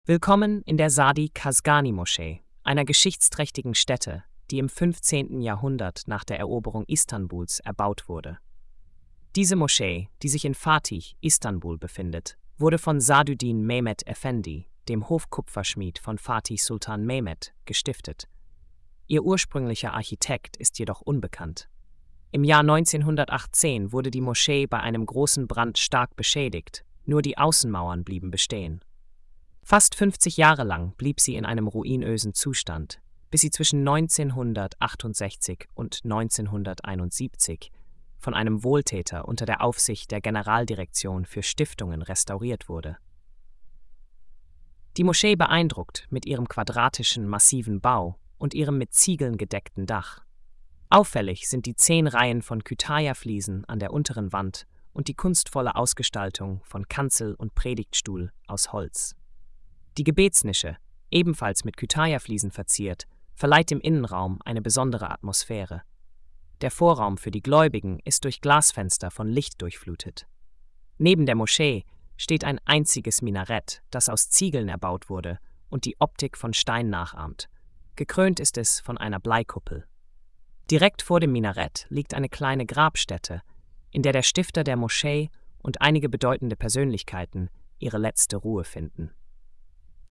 Willkommen in der Sadi-Kazgani-Moschee, einer geschichtsträchtigen Stätte, die im 15. Jahrhundert nach der Eroberung Istanbuls erbaut wurde. Diese Moschee, die sich in Fatih, Istanbul befindet, wurde von Sadüddin Mehmet Efendi, dem Hofkupferschmied von Fatih Sultan Mehmet, gestiftet. Ihr ursprünglicher Architekt ist jedoch unbekannt. Im Jahr 1918 wurde die Moschee bei einem großen Brand stark beschädigt, nur die Außenmauern blieben bestehen. Fast 50 Jahre lang blieb sie in einem ruinösen Zustand, bis sie zwischen 1968 und 1971 von einem Wohltäter unter der Aufsicht der Generaldirektion für Stiftungen restauriert wurde. Die Moschee beeindruckt mit ihrem quadratischen, massiven Bau und ihrem mit Ziegeln gedeckten Dach. Auffällig sind die 10 Reihen von Kütahya-Fliesen an der unteren Wand und die kunstvolle Ausgestaltung von Kanzel und Predigtstuhl aus Holz. Die Gebetsnische, ebenfalls mit Kütahya-Fliesen verziert, verleiht dem Innenraum eine besondere Atmosphäre. Der Vorraum für die Gläubigen ist durch Glasfenster von Licht durchflutet. Neben der Moschee steht ein einziges Minarett, das aus Ziegeln erbaut wurde und die Optik von Stein nachahmt. Gekrönt ist es von einer Bleikuppel. Direkt vor dem Minarett liegt eine kleine Grabstätte, in der der Stifter der Moschee und einige bedeutende Persönlichkeiten ihre letzte Ruhe finden.